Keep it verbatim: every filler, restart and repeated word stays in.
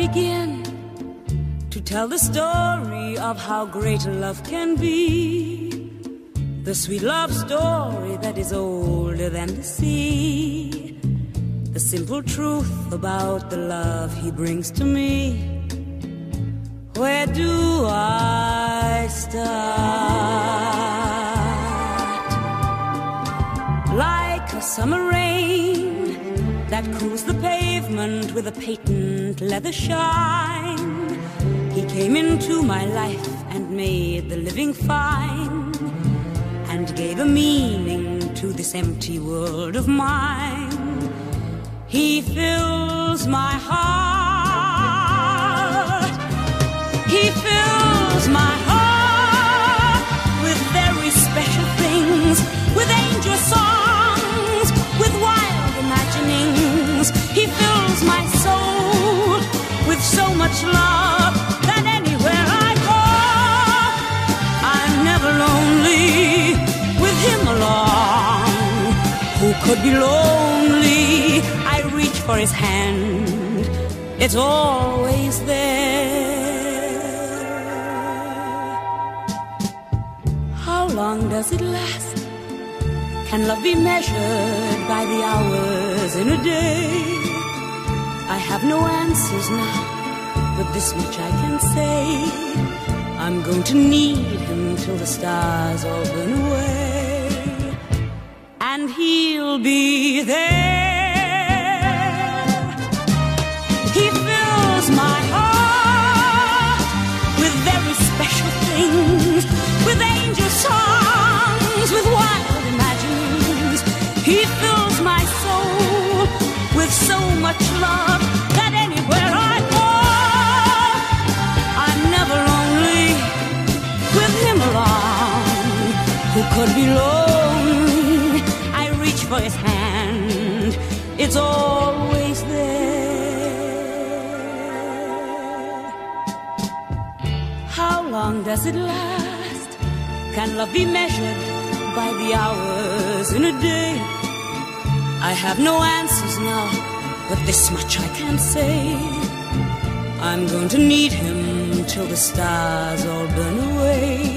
begin to tell the story of how great love can be? The sweet love story that is older than the sea. The simple truth about the love he brings to me. Where do I start? Like a summer rain that cools the pavement with a patent leather shine, he came into my life and made the living fine, and gave a meaning to this empty world of mine. He fills my heart. He fills my heart with very special things, with angel songs, with wild imaginings. He fills my soul with so much love that anywhere I go, I'm never lonely with him along. Who could be lonely? I reach for his hand, it's always there. How long does it last? Can love be measured by the hours in a day? I have no answers now, but this much I can say: I'm going to need him till the stars all burn away, and he'll be there. He fills my heart with very special things, with angel songs, with wild imaginings. He fills my soul with so much love that anywhere I go, I'm never lonely with him along. Who could be lonely? I reach for his hand, it's always there. How long does it last? Can love be measured by the hours in a day? I have no answers now, but this much I can say: I'm going to need him till the stars all burn away,